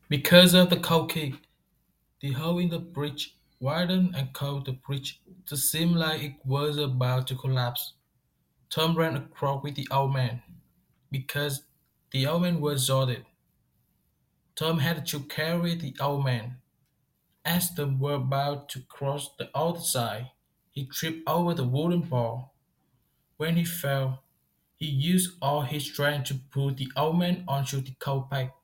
Because of the cold kick, the hole in the bridge widened and caused the bridge to seem like it was about to collapse. Tom ran across with the old man. Because the old man was exhausted, Tom had to carry the old man. As they were about to cross the other side, he tripped over the wooden bar. When he fell, he used all his strength to pull the old man onto the coal pipe.